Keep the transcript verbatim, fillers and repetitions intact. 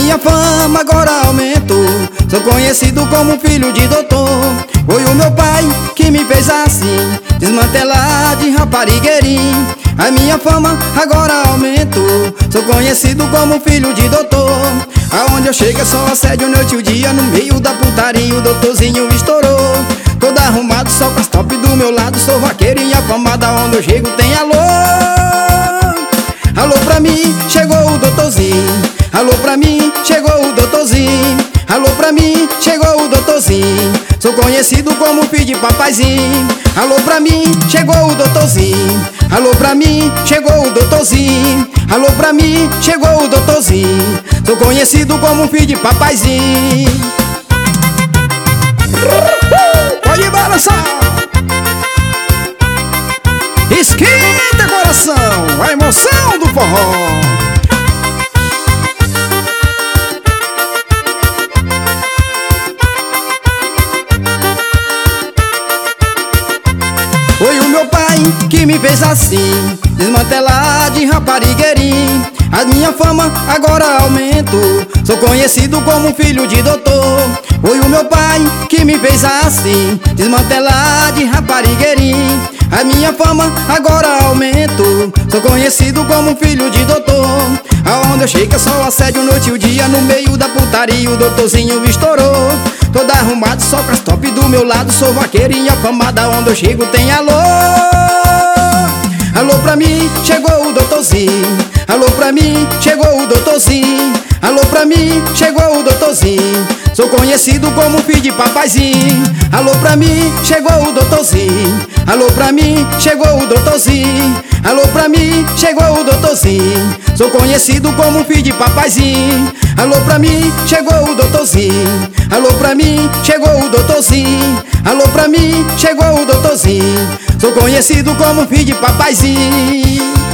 minha fama agora aumentou, sou conhecido como filho de doutor. Foi o meu pai que me fez assim, desmantelar de raparigueirinho. A minha fama agora aumentou, sou conhecido como filho de doutor. Aonde eu chego é só assédio noite e o dia, no meio da putaria o doutorzinho estourou. Todo arrumado, só com as top do meu lado, sou vaqueiro e afamado, aonde eu chego tem alô. Alô pra mim, chegou o doutorzinho. Alô pra mim, chegou o doutorzinho. Alô pra mim, chegou o doutorzinho. Sou conhecido como filho de papaizinho. Alô pra mim, chegou o doutorzinho. Alô pra mim, chegou o doutorzinho. Alô pra mim, chegou o doutorzinho. Sou conhecido como filho de papaizinho. Pode balançar! Esquenta coração, a emoção do forró. Foi o meu pai que me fez assim, desmantelar de raparigueirinho. A minha fama agora aumentou, sou conhecido como filho de doutor. Foi o meu pai que me fez assim, desmantelar de raparigueirinho. A minha fama agora aumentou, sou conhecido como filho de doutor. Aonde eu chego é só assédio noite e o dia, no meio da putaria o doutorzinho estourou. Todo arrumado, só com as top do meu lado, sou vaqueiro e afamado, aonde eu chego tem alô. Alô pra mim, chegou o doutorzinho. Alô pra mim, chegou o doutorzinho. Alô pra mim, chegou o doutorzinho. Sou conhecido como filho de papaizinho. Alô pra mim, chegou o doutorzinho. Alô pra mim, chegou o doutorzinho. Alô pra mim, chegou o doutorzinho. Sou conhecido como filho de papaizinho. Alô pra mim, chegou o doutorzinho. Alô pra mim, chegou o doutorzinho. Alô pra mim, chegou o doutorzinho. Sou conhecido como filho de papaizinho.